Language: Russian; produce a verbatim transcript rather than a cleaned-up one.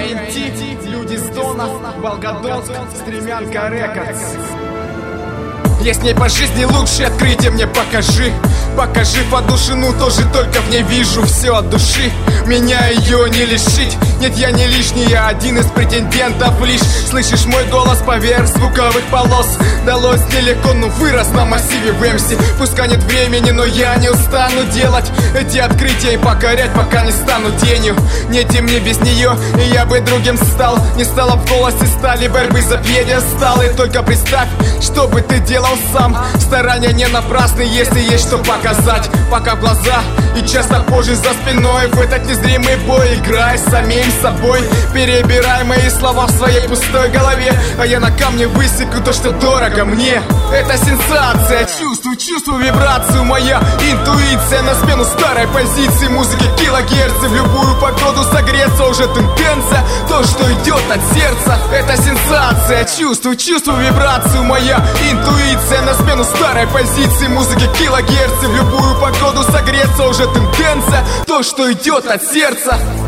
эн ти, люди с Дона, Волгодонск, Стремянка Рекордс. Есть в ней по жизни лучшее открытие, мне покажи. Покажи подушину, тоже только в ней вижу все от души. Меня ее не лишить. Нет, я не лишний, я один из претендентов лишь. Слышишь мой голос поверх звуковых полос. Далось нелегко, но вырос на массиве в эм си. Пускай нет времени, но я не устану делать эти открытия и покорять, пока не стану тенью. Нет, и мне без нее, и я бы другим стал. Не стало в голосе стали борьбы за пьедестал. И только представь, что бы ты делал сам. Старания не напрасны, если есть что показать. Пока в глаза и часто позже за спиной. В этот незримый бой играй с самим собой. Перебирай мои слова в своей пустой голове. А я на камне высеку то, что дорого мне. Это сенсация, чувствую, чувствую вибрацию. Моя интуиция на смену старой позиции. Музыки килогерцы, в любую погоду согреться. Уже тенденция, то, что идет от сердца. Это сенсация, чувствую, чувствую вибрацию. Моя интуиция на смену старой позиции. Музыки килогерцы, в любую погоду согреться. Уже тенденция, то, что идет от сердца.